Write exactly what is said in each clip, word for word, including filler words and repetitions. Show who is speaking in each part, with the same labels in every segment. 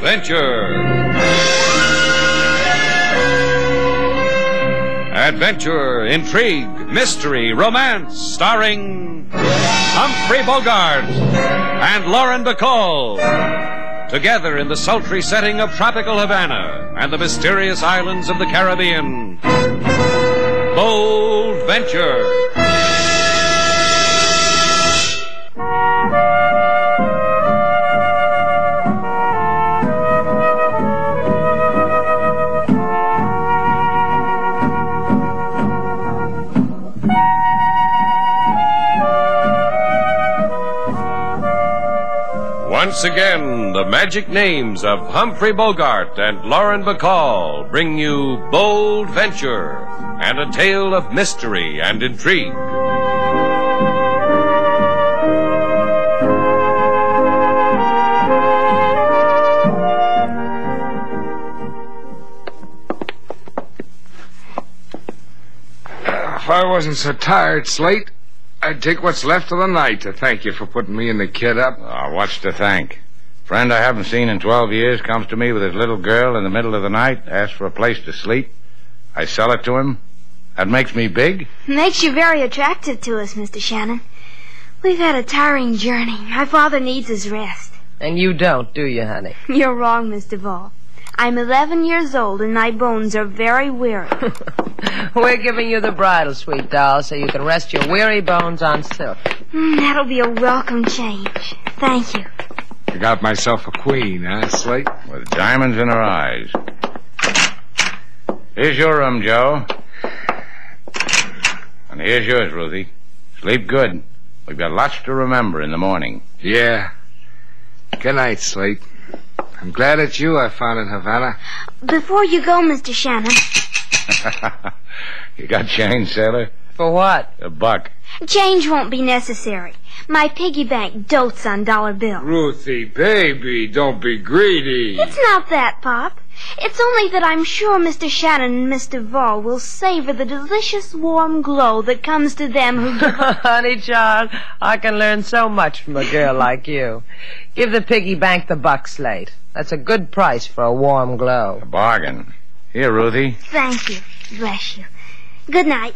Speaker 1: Venture. Adventure, intrigue, mystery, romance, starring Humphrey Bogart and Lauren Bacall. Together in the sultry setting of tropical Havana and the mysterious islands of the Caribbean. Bold Venture. Once again, the magic names of Humphrey Bogart and Lauren Bacall bring you Bold Venture and a tale of mystery and intrigue.
Speaker 2: If I wasn't so tired, Slate, I'd take what's left of the night to thank you for putting me and the kid up.
Speaker 3: Oh, what's to thank? Friend I haven't seen in twelve years comes to me with his little girl in the middle of the night, asks for a place to sleep. I sell it to him. That makes me big?
Speaker 4: Makes you very attractive to us, Mister Shannon. We've had a tiring journey. My father needs his rest.
Speaker 5: And you don't, do you, honey?
Speaker 4: You're wrong, Mister Ball. I'm eleven years old and my bones are very weary.
Speaker 5: We're giving you the bridle, sweet doll, so you can rest your weary bones on silk.
Speaker 4: Mm, that'll be a welcome change. Thank you.
Speaker 2: I got myself a queen, huh, Slate?
Speaker 3: With diamonds in her eyes. Here's your room, Joe. And here's yours, Ruthie. Sleep good. We've got lots to remember in the morning.
Speaker 2: Yeah. Good night, Slate. I'm glad it's you I found in Havana.
Speaker 4: Before you go, Mister Shannon.
Speaker 3: You got change, sailor?
Speaker 5: For what?
Speaker 3: A buck.
Speaker 4: Change won't be necessary. My piggy bank dotes on dollar bills.
Speaker 2: Ruthie, baby, don't be greedy.
Speaker 4: It's not that, Pop. It's only that I'm sure Mister Shannon and Mister Vall will savor the delicious warm glow that comes to them who give up.
Speaker 5: Honey child, I can learn so much from a girl like you. Give the piggy bank the buck, Slate. That's a good price for a warm glow.
Speaker 3: A bargain. Here, Ruthie.
Speaker 4: Thank you. Bless you. Good night.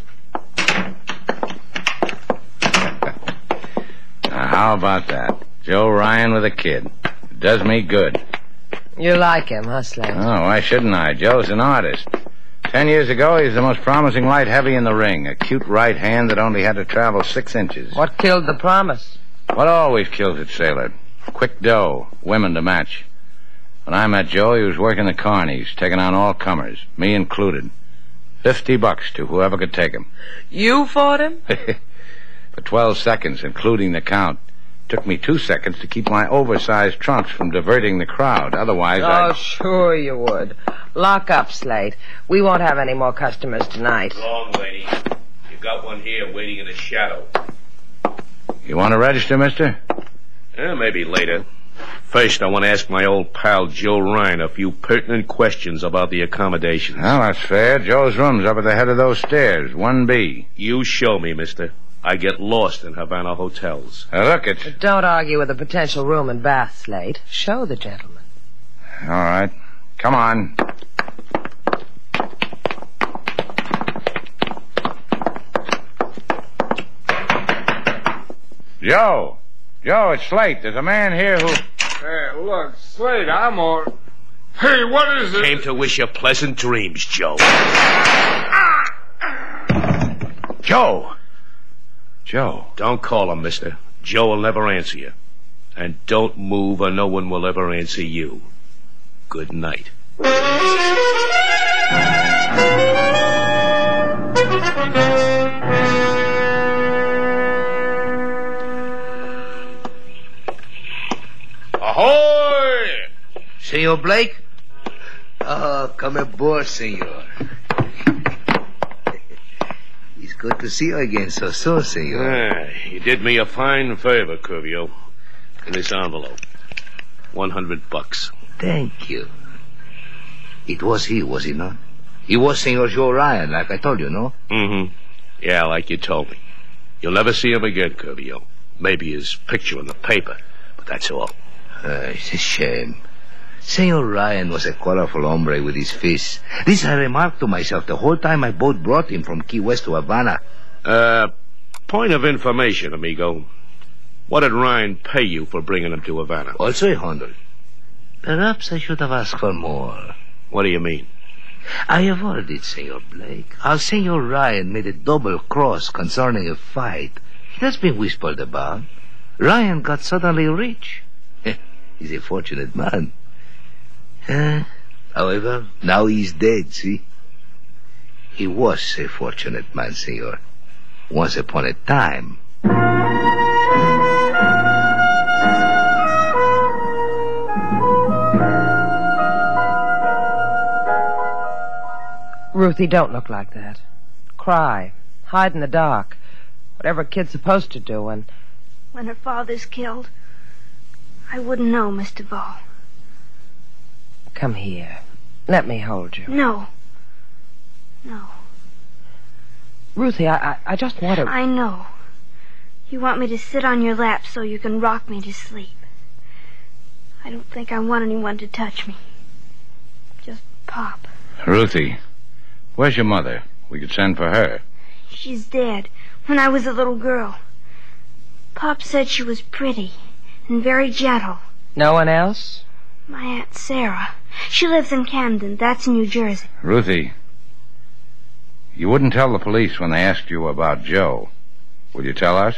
Speaker 3: Now, how about that? Joe Ryan with a kid. It does me good.
Speaker 5: You like him, huh, Slate?
Speaker 3: Oh, why shouldn't I? Joe's an artist. Ten years ago, he was the most promising light heavy in the ring. A cute right hand that only had to travel six inches.
Speaker 5: What killed the promise?
Speaker 3: What always kills it, sailor? Quick dough. Women to match. When I met Joe, he was working the carnies, taking on all comers, me included. Fifty bucks to whoever could take him.
Speaker 5: You fought him?
Speaker 3: For twelve seconds, including the count. Took me two seconds to keep my oversized trunks from diverting the crowd. Otherwise,
Speaker 5: oh,
Speaker 3: I'd...
Speaker 5: Oh, sure you would. Lock up, Slate. We won't have any more customers tonight.
Speaker 6: Wrong, lady. You've got one here waiting in the shadow.
Speaker 3: You want to register, mister?
Speaker 6: Eh, maybe later. First, I want to ask my old pal Joe Ryan a few pertinent questions about the accommodations.
Speaker 3: Well, that's fair. Joe's room's up at the head of those stairs, one B.
Speaker 6: You show me, mister. I get lost in Havana hotels.
Speaker 3: Now, look, it's...
Speaker 5: But don't argue with a potential room and bath, Slate. Show the gentleman.
Speaker 3: All right. Come on. Joe. Joe, it's Slate. There's a man here who...
Speaker 2: Hey, look, Slate, I'm all... Hey, what is it?
Speaker 6: Came to wish you pleasant dreams, Joe.
Speaker 3: Joe. Joe.
Speaker 6: Don't call him, mister. Joe will never answer you. And don't move or no one will ever answer you. Good night.
Speaker 7: Ahoy! Senor Blake? Oh, come aboard, senor. It's good to see you again so soon, senor.
Speaker 6: Ah, you did me a fine favor, Curvio. In this envelope. One hundred bucks.
Speaker 7: Thank you. It was he, was he not? He was Senor Joe Ryan, like I told you, no?
Speaker 6: Mm-hmm. Yeah, like you told me. You'll never see him again, Curvio. Maybe his picture in the paper, but that's all.
Speaker 7: Uh, it's a shame. Senor Ryan was a colorful hombre with his fists. This I remarked to myself the whole time my boat brought him from Key West to Havana.
Speaker 6: Uh, point of information, amigo. What did Ryan pay you for bringing him to Havana?
Speaker 7: Also a hundred. Perhaps I should have asked for more.
Speaker 6: What do you mean?
Speaker 7: I have heard it, Senor Blake. How Senor Ryan made a double cross concerning a fight. It has been whispered about. Ryan got suddenly rich. He's a fortunate man. Uh, however, now he's dead, see? He was a fortunate man, senor. Once upon a time.
Speaker 5: Ruthie, don't look like that. Cry. Hide in the dark. Whatever a kid's supposed to do, and...
Speaker 4: When her father's killed, I wouldn't know, Mister Ball.
Speaker 5: Come here. Let me hold you.
Speaker 4: No. No.
Speaker 5: Ruthie, I, I, I just want to...
Speaker 4: I know. You want me to sit on your lap so you can rock me to sleep. I don't think I want anyone to touch me. Just Pop.
Speaker 3: Ruthie, where's your mother? We could send for her.
Speaker 4: She's dead when I was a little girl. Pop said she was pretty and very gentle.
Speaker 5: No one else?
Speaker 4: My Aunt Sarah. She lives in Camden. That's in New Jersey.
Speaker 3: Ruthie, you wouldn't tell the police when they asked you about Joe. Will you tell us?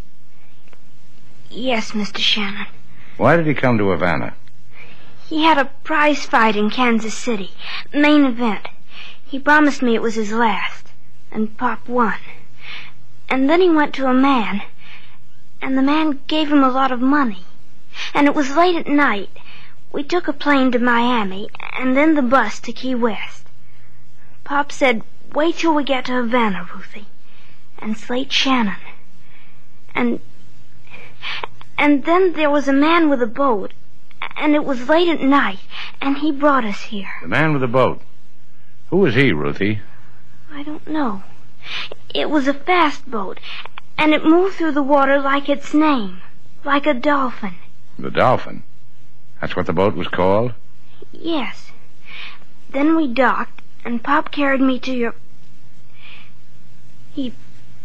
Speaker 4: Yes, Mister Shannon.
Speaker 3: Why did he come to Havana?
Speaker 4: He had a prize fight in Kansas City. Main event. He promised me it was his last. And Pop won. And then he went to a man. And the man gave him a lot of money. And it was late at night. We took a plane to Miami, and then the bus to Key West. Pop said, wait till we get to Havana, Ruthie. And Slate Shannon. And... And then there was a man with a boat, and it was late at night, and he brought us here.
Speaker 3: The man with the boat. Who was he, Ruthie?
Speaker 4: I don't know. It was a fast boat, and it moved through the water like its name, like a dolphin.
Speaker 3: The Dolphin? That's what the boat was called?
Speaker 4: Yes. Then we docked, and Pop carried me to your... He...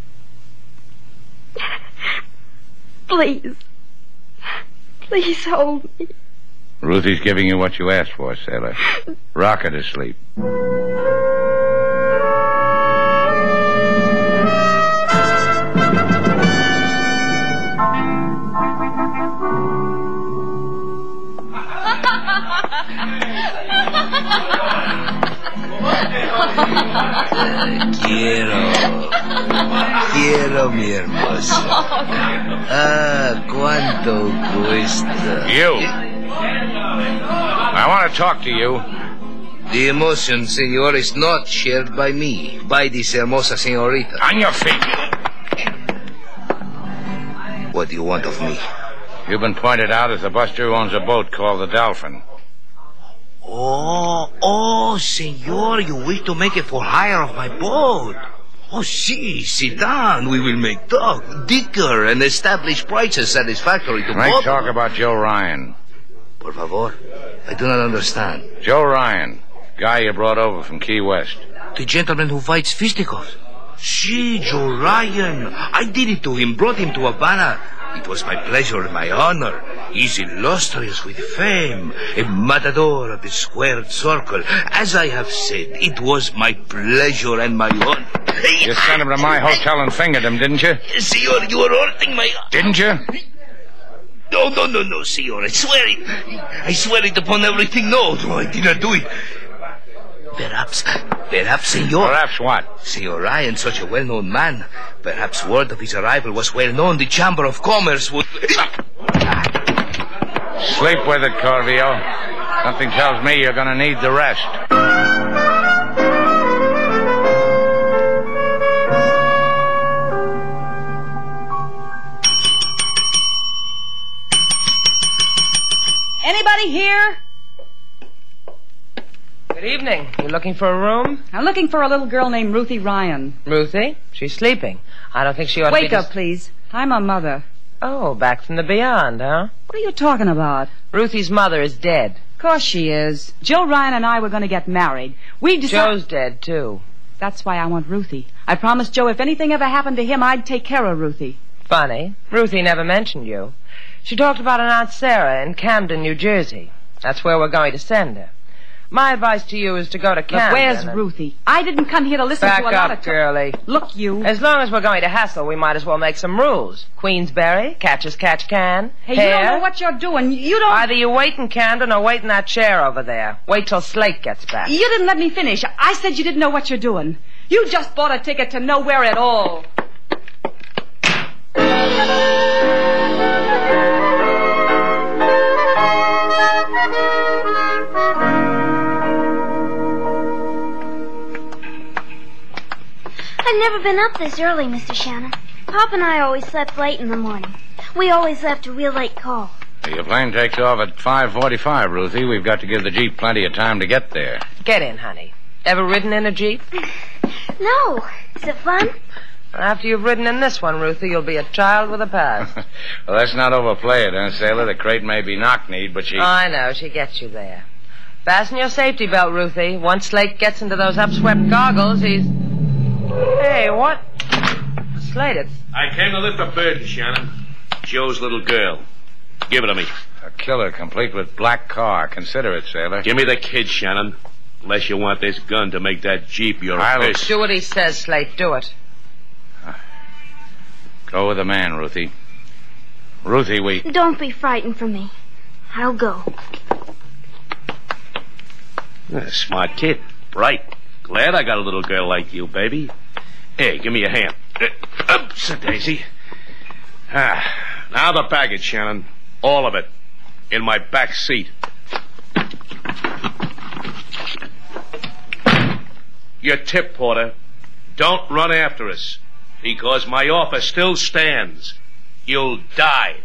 Speaker 4: Please. Please hold me.
Speaker 3: Ruthie's giving you what you asked for, sailor. Rock her to sleep.
Speaker 7: Quiero. Quiero, mi hermosa. Ah, cuánto cuesta.
Speaker 3: You. I want to talk to you.
Speaker 7: The emotion, senor, is not shared by me, by this hermosa senorita.
Speaker 3: On your feet.
Speaker 7: What do you want of me?
Speaker 3: You've been pointed out as the buster who owns a boat called the Dolphin.
Speaker 7: Oh, oh, senor, you wish to make it for hire of my boat. Oh, si, sit down. We will make talk, dicker, and establish prices satisfactory to
Speaker 3: Make
Speaker 7: both.
Speaker 3: talk about Joe Ryan.
Speaker 7: Por favor, I do not understand.
Speaker 3: Joe Ryan, guy you brought over from Key West.
Speaker 7: The gentleman who fights fisticuffs. Si, Joe Ryan. I did it to him, brought him to Havana. It was my pleasure and my honor. He's illustrious with fame, a matador of the squared circle. As I have said, it was my pleasure and my honor.
Speaker 3: You sent him to my hotel and fingered him, didn't you?
Speaker 7: Senor, you are hurting my...
Speaker 3: Didn't you?
Speaker 7: No, no, no, no, senor. I swear it. I swear it upon everything. No, no, I did not do it. Perhaps, perhaps, senor...
Speaker 3: Perhaps what?
Speaker 7: Senor Ryan, such a well-known man. Perhaps word of his arrival was well-known. The Chamber of Commerce would...
Speaker 3: Sleep with it, Corvio. Something tells me you're going to need the rest.
Speaker 8: Anybody here?
Speaker 5: Good evening. You looking for a room?
Speaker 8: I'm looking for a little girl named Ruthie Ryan.
Speaker 5: Ruthie? She's sleeping. I don't think she ought to be...
Speaker 8: Wake up,
Speaker 5: dis-
Speaker 8: please. I'm a mother.
Speaker 5: Oh, back from the beyond, huh?
Speaker 8: What are you talking about?
Speaker 5: Ruthie's mother is dead.
Speaker 8: Of course she is. Jill Ryan and I were going to get married. We decided...
Speaker 5: Joe's dead, too.
Speaker 8: That's why I want Ruthie. I promised Joe if anything ever happened to him, I'd take care of Ruthie.
Speaker 5: Funny. Ruthie never mentioned you. She talked about an Aunt Sarah in Camden, New Jersey. That's where we're going to send her. My advice to you is to go to Camden.
Speaker 8: Look, where's
Speaker 5: and...
Speaker 8: Ruthie? I didn't come here to listen
Speaker 5: Back
Speaker 8: to a lot
Speaker 5: up,
Speaker 8: of...
Speaker 5: girlie.
Speaker 8: Look, you...
Speaker 5: As long as we're going to hassle, we might as well make some rules. Queensberry, catch as catch can.
Speaker 8: Hey,
Speaker 5: Hare.
Speaker 8: you don't know what you're doing. You don't...
Speaker 5: Either you wait in Camden or wait in that chair over there. Wait till Slate gets back.
Speaker 8: You didn't let me finish. I said you didn't know what you're doing. You just bought a ticket to nowhere at all.
Speaker 4: I've never been up this early, Mister Shannon. Pop and I always slept late in the morning. We always left a real late call.
Speaker 3: Your plane takes off at five forty-five, Ruthie. We've got to give the Jeep plenty of time to get there.
Speaker 5: Get in, honey. Ever ridden in a Jeep?
Speaker 4: No. Is it fun?
Speaker 5: After you've ridden in this one, Ruthie, you'll be a child with a past.
Speaker 3: Well, let's not overplay it, huh, Sailor? The crate may be knock-kneed, but she...
Speaker 5: Oh, I know. She gets you there. Fasten your safety belt, Ruthie. Once Slate gets into those upswept goggles, he's... Hey, what? Slate, it's...
Speaker 6: I came to lift a burden, Shannon. Joe's little girl. Give it to me.
Speaker 3: A killer complete with black car. Consider it, Sailor.
Speaker 6: Give me the kid, Shannon. Unless you want this gun to make that Jeep your
Speaker 3: I'll...
Speaker 6: fist.
Speaker 5: Do what he says, Slate. Do it.
Speaker 3: Go with the man, Ruthie. Ruthie, we...
Speaker 4: Don't be frightened for me. I'll go.
Speaker 6: Uh, smart kid. Bright. Glad I got a little girl like you, baby. Hey, give me a hand. Uh, oops, a daisy. Ah, now the baggage, Shannon. All of it. In my back seat. Your tip, Porter. Don't run after us. Because my offer still stands. You'll die.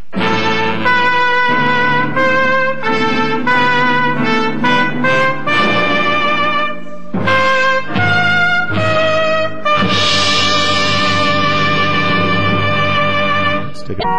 Speaker 9: Stick it.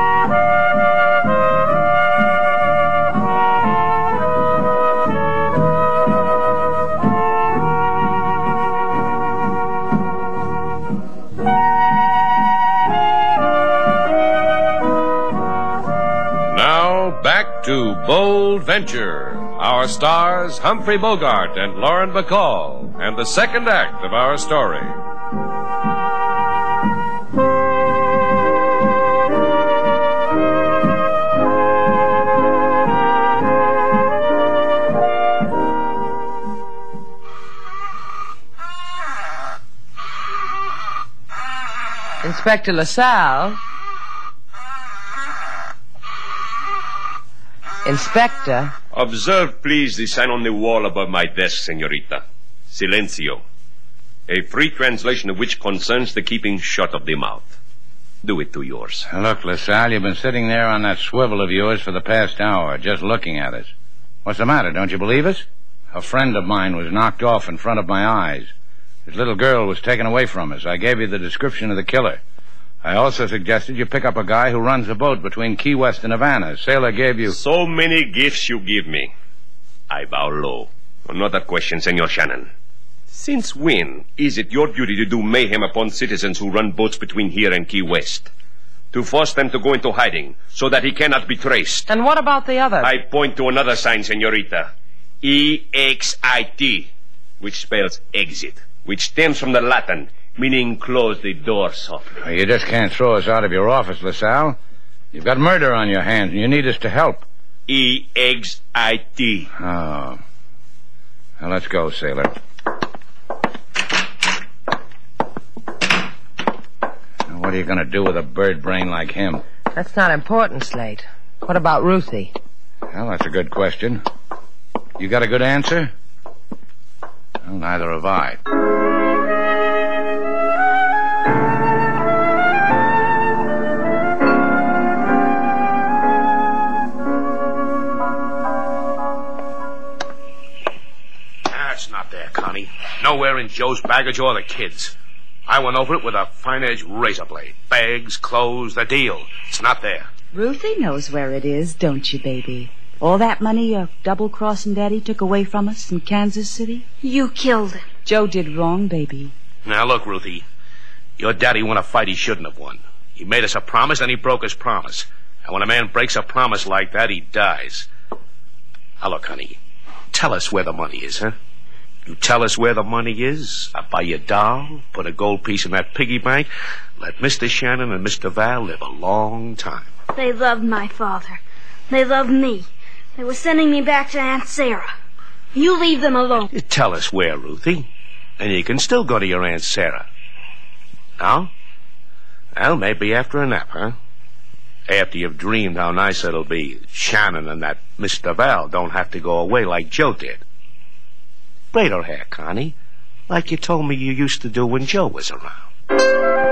Speaker 1: Back to Bold Venture. Our stars, Humphrey Bogart and Lauren Bacall, and the second act of our story.
Speaker 5: Inspector LaSalle. Inspector.
Speaker 6: Observe, please, the sign on the wall above my desk, senorita. Silencio. A free translation of which concerns the keeping shut of the mouth. Do it to yours.
Speaker 3: Look, LaSalle, you've been sitting there on that swivel of yours for the past hour, just looking at us. What's the matter? Don't you believe us? A friend of mine was knocked off in front of my eyes. His little girl was taken away from us. I gave you the description of the killer. I also suggested you pick up a guy who runs a boat between Key West and Havana. Sailor gave you...
Speaker 6: So many gifts you give me. I bow low. Another question, Senor Shannon. Since when is it your duty to do mayhem upon citizens who run boats between here and Key West? To force them to go into hiding so that he cannot be traced.
Speaker 5: And what about the other?
Speaker 6: I point to another sign, senorita. E X I T, which spells exit, which stems from the Latin, meaning close the door softly.
Speaker 3: Well, you just can't throw us out of your office, LaSalle. You've got murder on your hands, and you need us to help.
Speaker 6: E X I T.
Speaker 3: Oh. Now, let's go, Sailor. Now, what are you going to do with a bird brain like him?
Speaker 5: That's not important, Slate. What about Ruthie?
Speaker 3: Well, that's a good question. You got a good answer? Well, neither have I.
Speaker 6: That's not there, Connie. Nowhere in Joe's baggage or the kids. I went over it with a fine-edged razor blade. Bags, clothes, the deal. It's not there.
Speaker 8: Ruthie knows where it is, don't you, baby? All that money your double-crossing daddy took away from us in Kansas City?
Speaker 4: You killed him.
Speaker 8: Joe did wrong, baby.
Speaker 10: Now, look, Ruthie. Your daddy won a fight he shouldn't have won. He made us a promise, and he broke his promise. And when a man breaks a promise like that, he dies. Now, look, honey. Tell us where the money is, huh? You tell us where the money is, I'll buy you a doll, put a gold piece in that piggy bank, let Mister Shannon and Mister Val live a long time.
Speaker 4: They loved my father. They loved me. They were sending me back to Aunt Sarah. You leave them alone.
Speaker 10: You tell us where, Ruthie, and you can still go to your Aunt Sarah. Now? Well, maybe after a nap, huh? After you've dreamed how nice it'll be, Shannon and that Mister Val don't have to go away like Joe did. Braid her hair, Connie, like you told me you used to do when Joe was around.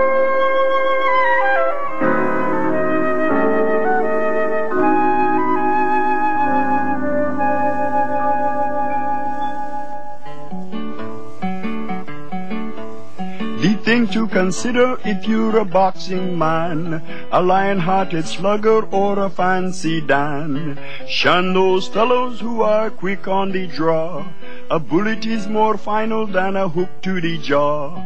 Speaker 11: The thing to consider if you're a boxing man, a lion-hearted slugger or a fancy Dan. Shun those fellows who are quick on the draw. A bullet is more final than a hook to the jaw.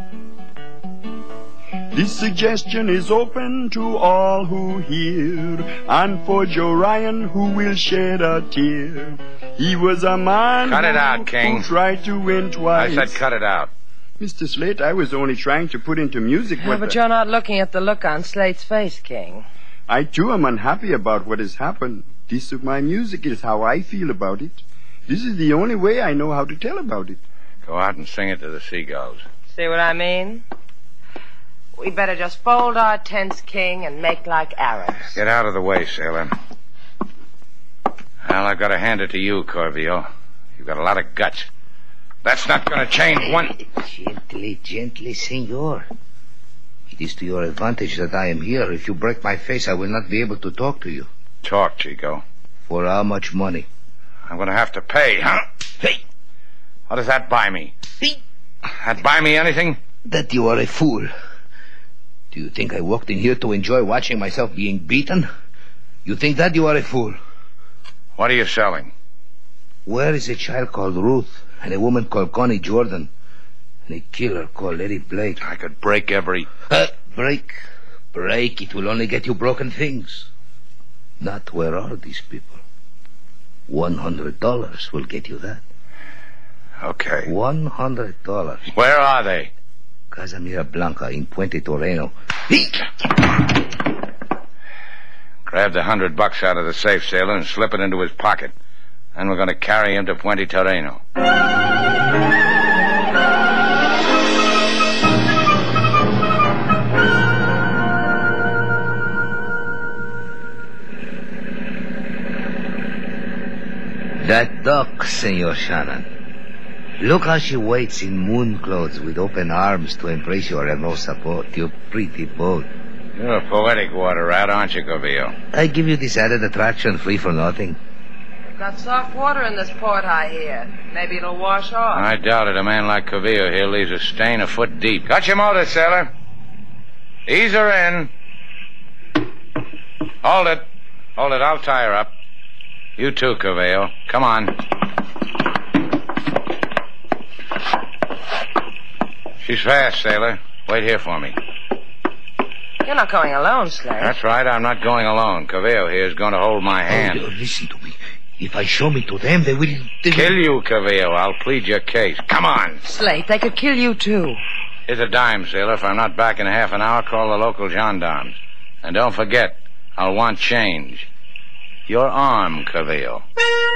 Speaker 11: This suggestion is open to all who hear, and for Joe Ryan who will shed a tear. He was a man
Speaker 3: Cut it
Speaker 11: who,
Speaker 3: out, King.
Speaker 11: who tried to win twice.
Speaker 3: I said cut it out.
Speaker 11: Mister Slate, I was only trying to put into music
Speaker 5: Yeah,
Speaker 11: what
Speaker 5: but
Speaker 11: the...
Speaker 5: you're not looking at the look on Slate's face, King.
Speaker 11: I, too, am unhappy about what has happened. This of my music is how I feel about it. This is the only way I know how to tell about it.
Speaker 3: Go out and sing it to the seagulls.
Speaker 5: See what I mean? We'd better just fold our tents, King, and make like Arabs.
Speaker 3: Get out of the way, sailor. Well, I've got to hand it to you, Corvio. You've got a lot of guts. That's not going to change one...
Speaker 7: Gently, gently, senor. It is to your advantage that I am here. If you break my face, I will not be able to talk to you.
Speaker 3: Talk, Chico.
Speaker 7: For how much money?
Speaker 3: I'm going to have to pay, huh?
Speaker 7: Hey!
Speaker 3: What does that buy me?
Speaker 7: Hey!
Speaker 3: That buy me anything?
Speaker 7: That you are a fool. Do you think I walked in here to enjoy watching myself being beaten? You think that you are a fool?
Speaker 3: What are you selling?
Speaker 7: Where is a child called Ruth and a woman called Connie Jordan and a killer called Eddie Blake?
Speaker 3: I could break every...
Speaker 7: Uh, break? Break? It will only get you broken things. Not where are these people? One hundred dollars will get you that.
Speaker 3: Okay.
Speaker 7: One hundred dollars.
Speaker 3: Where are they?
Speaker 7: Casamira Blanca in Puente Toreno.
Speaker 3: Grab the hundred bucks out of the safe, sailor, and slip it into his pocket. Then we're going to carry him to Puente Toreno.
Speaker 7: That duck, Senor Shannon. Look how she waits in moon clothes with open arms to embrace your hermosa boat, your pretty boat.
Speaker 3: You're a poetic water rat, aren't you, Corvio?
Speaker 7: I give you this added attraction free for nothing.
Speaker 5: We've got soft water in this port, I hear. Maybe it'll wash off.
Speaker 3: I doubt it. A man like Corvio here leaves a stain a foot deep. Got your motor, sailor. Ease her in. Hold it. Hold it. I'll tie her up. You too, Corvio. Come on. She's fast, sailor. Wait here for me.
Speaker 5: You're not going alone, Slate.
Speaker 3: That's right. I'm not going alone. Corvio here is going to hold my hand.
Speaker 7: Oh, listen to me. If I show me to them, they will... They will...
Speaker 3: Kill you, Corvio. I'll plead your case. Come on.
Speaker 5: Slate, they could kill you, too.
Speaker 3: Here's a dime, sailor. If I'm not back in half an hour, call the local gendarmes. And don't forget, I'll want change. Your arm, Corvio.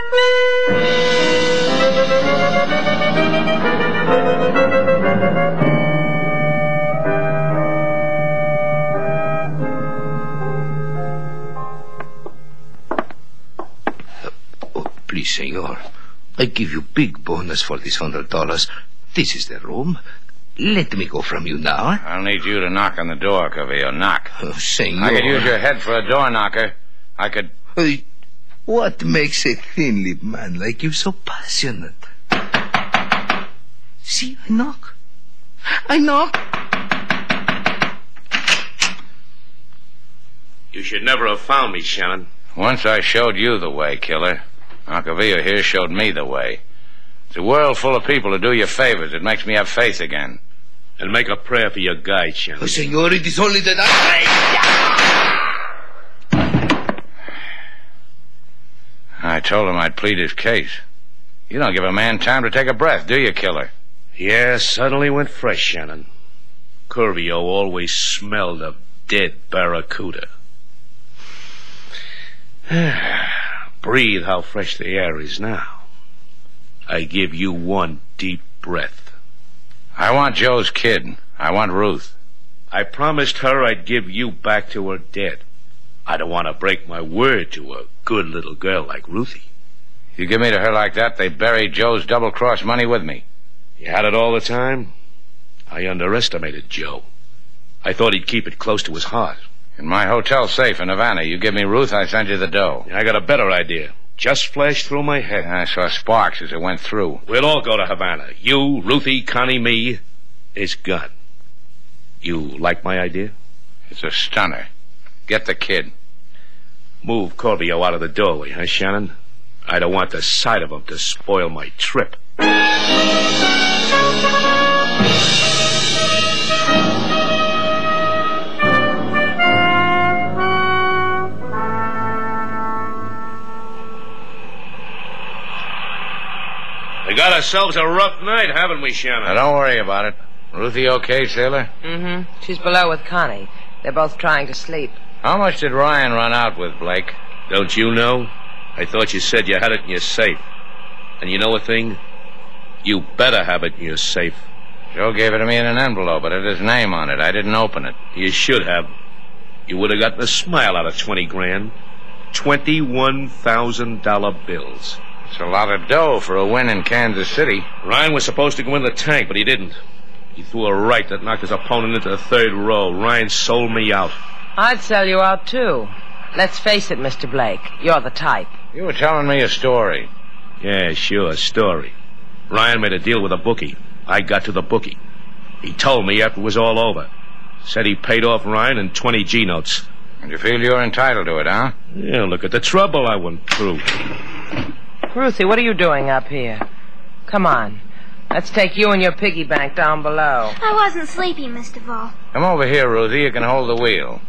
Speaker 7: Please, senor. I give you big bonus for this hundred dollars. This is the room. Let me go from you now. Eh?
Speaker 3: I'll need you to knock on the door, Corvio. Knock.
Speaker 7: Oh, senor.
Speaker 3: I could use your head for a door knocker. I could...
Speaker 7: Hey, what makes a thin-lipped man like you so passionate? See, I knock. I knock.
Speaker 10: You should never have found me, Shannon.
Speaker 3: Once I showed you the way, killer. Uncle Villa here showed me the way. It's a world full of people who do you favors. It makes me have faith again.
Speaker 10: And make a prayer for your guide, Shannon.
Speaker 7: Oh, senor, it is only that I...
Speaker 3: I told him I'd plead his case. You don't give a man time to take a breath, do you, killer?
Speaker 10: Yeah, suddenly went fresh, Shannon. Curvio always smelled of dead barracuda. Breathe how fresh the air is now. I give you one deep breath.
Speaker 3: I want Joe's kid. I want Ruth.
Speaker 10: I promised her I'd give you back to her dead. I don't want to break my word to a good little girl like Ruthie.
Speaker 3: You give me to her like that, they bury Joe's double-cross money with me.
Speaker 10: You had it all the time? I underestimated Joe. I thought he'd keep it close to his heart.
Speaker 3: In my hotel safe in Havana, you give me Ruth, I send you the dough.
Speaker 10: I got a better idea. Just flashed through my head.
Speaker 3: I saw sparks as it went through.
Speaker 10: We'll all go to Havana. You, Ruthie, Connie, me. It's gone. You like my idea?
Speaker 3: It's a stunner. Get the kid.
Speaker 10: Move Corvio out of the doorway, huh, Shannon? I don't want the sight of him to spoil my trip. We got ourselves a rough night, haven't we, Shannon?
Speaker 3: Now, don't worry about it. Ruthie okay, sailor?
Speaker 5: Mm-hmm. She's below with Connie. They're both trying to sleep.
Speaker 3: How much did Ryan run out with, Blake?
Speaker 10: Don't you know? I thought you said you had it in your safe. And you know a thing? You better have it in your safe.
Speaker 3: Joe gave it to me in an envelope, but it had his name on it. I didn't open it.
Speaker 10: You should have. You would have gotten a smile out of twenty grand. Twenty-one thousand dollar bills.
Speaker 3: It's a lot of dough for a win in Kansas City.
Speaker 10: Ryan was supposed to go in the tank, but he didn't. He threw a right that knocked his opponent into the third row. Ryan sold me out.
Speaker 5: I'd sell you out, too. Let's face it, Mister Blake. You're the type.
Speaker 3: You were telling me a story.
Speaker 10: Yeah, sure, a story. Ryan made a deal with a bookie. I got to the bookie. He told me after it was all over. Said he paid off Ryan in twenty G notes.
Speaker 3: And you feel you're entitled to it, huh?
Speaker 10: Yeah, look at the trouble I went through.
Speaker 5: Ruthie, what are you doing up here? Come on. Let's take you and your piggy bank down below.
Speaker 4: I wasn't sleepy, Mister Ball.
Speaker 3: Come over here, Ruthie. You can hold the wheel.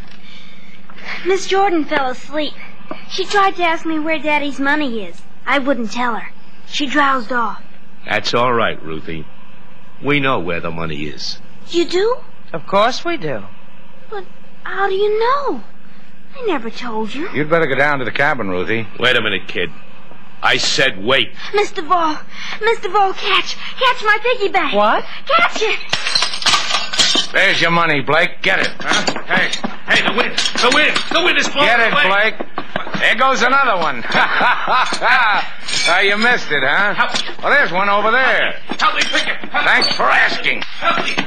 Speaker 4: Miss Jordan fell asleep. She tried to ask me where Daddy's money is. I wouldn't tell her. She drowsed off.
Speaker 10: That's all right, Ruthie. We know where the money is.
Speaker 4: You do?
Speaker 5: Of course we do.
Speaker 4: But how do you know? I never told you.
Speaker 3: You'd better go down to the cabin, Ruthie.
Speaker 10: Wait a minute, kid. I said wait.
Speaker 4: Mister Ball. Mister Ball, catch. Catch my piggy bank.
Speaker 5: What?
Speaker 4: Catch it.
Speaker 3: There's your money, Blake. Get it. Huh? Hey.
Speaker 10: Hey, the wind. The wind. The wind is blowing
Speaker 3: Get it,
Speaker 10: away.
Speaker 3: Blake. There goes another one. uh, you missed it, huh?
Speaker 10: Help.
Speaker 3: Well, there's one over there.
Speaker 10: Help me pick it. Help.
Speaker 3: Thanks for asking.
Speaker 10: Help me.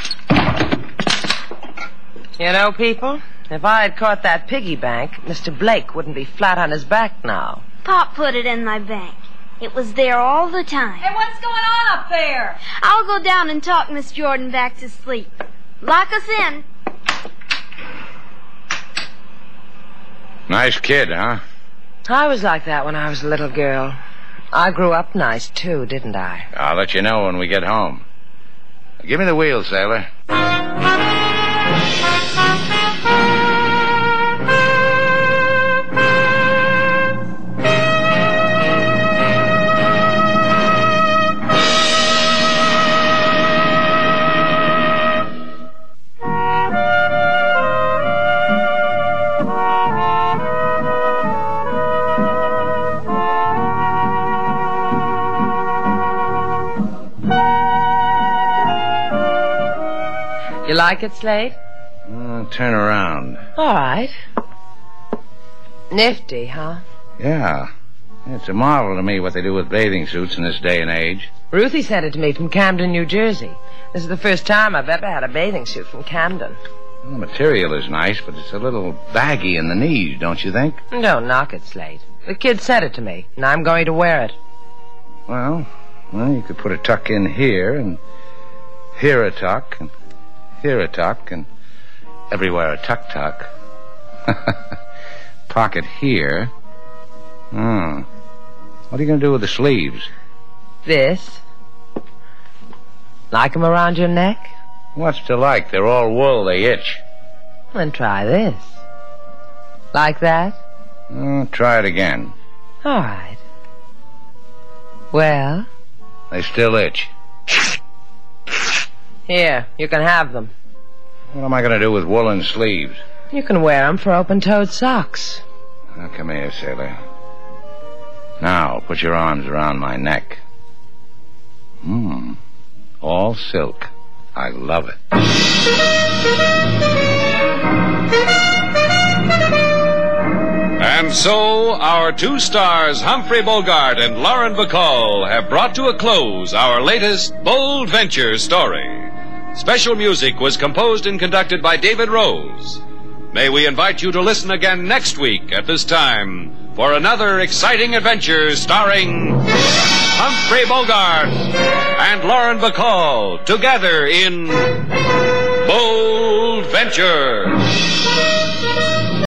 Speaker 5: You know, people, if I had caught that piggy bank, Mister Blake wouldn't be flat on his back now.
Speaker 4: Pop put it in my bank. It was there all the time.
Speaker 8: Hey, what's going on up there?
Speaker 4: I'll go down and talk Miss Jordan back to sleep. Lock us in.
Speaker 3: Nice kid, huh?
Speaker 5: I was like that when I was a little girl. I grew up nice, too, didn't I?
Speaker 3: I'll let you know when we get home. Give me the wheel, sailor.
Speaker 5: You like it, Slade?
Speaker 3: Uh, turn around.
Speaker 5: All right. Nifty, huh?
Speaker 3: Yeah. It's a marvel to me what they do with bathing suits in this day and age.
Speaker 5: Ruthie sent it to me from Camden, New Jersey. This is the first time I've ever had a bathing suit from Camden.
Speaker 3: Well, the material is nice, but it's a little baggy in the knees, don't you think?
Speaker 5: Don't knock it, Slade. The kid sent it to me, and I'm going to wear it.
Speaker 3: Well, well, you could put a tuck in here, and here a tuck, and here a tuck, and everywhere a tuck-tuck. Pocket here. Hmm. What are you going to do with the sleeves?
Speaker 5: This. Like 'em around your neck?
Speaker 3: What's to like? They're all wool. They itch.
Speaker 5: Then try this. Like that?
Speaker 3: Oh, try it again.
Speaker 5: All right. Well?
Speaker 3: They still itch.
Speaker 5: Here, you can have them.
Speaker 3: What am I going to do with woolen sleeves?
Speaker 5: You can wear 'em for open-toed socks.
Speaker 3: Now, come here, sailor. Now, put your arms around my neck. Hmm. All silk. I love it.
Speaker 1: And so, our two stars, Humphrey Bogart and Lauren Bacall, have brought to a close our latest Bold Venture story. Special music was composed and conducted by David Rose. May we invite you to listen again next week at this time for another exciting adventure starring Humphrey Bogart and Lauren Bacall together in Bold Venture.